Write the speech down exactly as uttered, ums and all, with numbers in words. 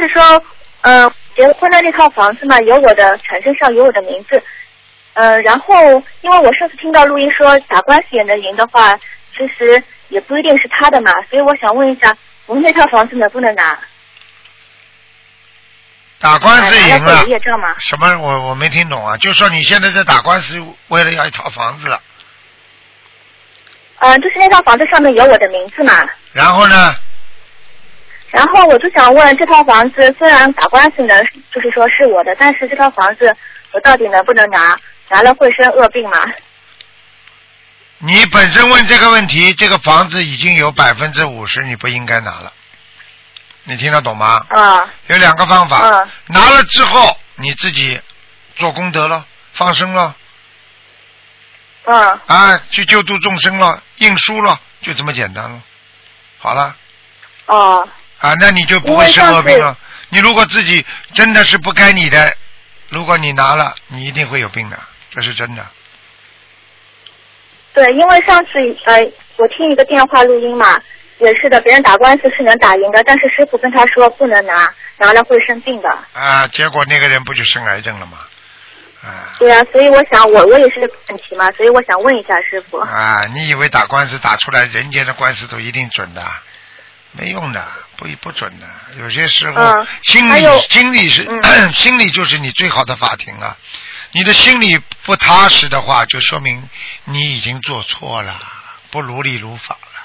就是说，呃，结婚的那套房子嘛，有我的产生上有我的名字，呃，然后因为我上次听到录音说打官司也能赢的话，其实也不一定是他的嘛，所以我想问一下，我们那套房子能不能拿？ 打官司赢了， 业障吗？ 什么？我我没听懂啊！就说你现在在打官司，为了要一套房子。 呃，就是那套房子上面有我的名字嘛。 然后呢？ 然后我就想问，这套房子虽然打官司能，就是说是我的，但是这套房子我到底能不能拿？拿了会生恶病吗？ 你本身问这个问题，这个房子已经有百分之五十，你不应该拿了。你听得懂吗？ 啊。 有两个方法。 嗯。 拿了之后，你自己做功德了，放生了。 嗯。 啊，去救度众生了，印书了，就这么简单了。好了。 哦。 啊，那你就不会生恶病了。你如果自己真的是不该你的，如果你拿了，你一定会有病的，这是真的。 对，因为上次呃，我听一个电话录音嘛，也是的，别人打官司是能打赢的，但是师傅跟他说不能拿，拿了会生病的。 啊，结果那个人不就生癌症了吗？啊。 对啊，所以我想我我也是这个问题嘛，所以我想问一下师傅。 啊，你以为打官司打出来人间的官司都一定准的？没用的，不不准的。有些时候、嗯、心理心理是、嗯、心理就是你最好的法庭啊。你的心里不踏实的话，就说明你已经做错了，不如理如法了。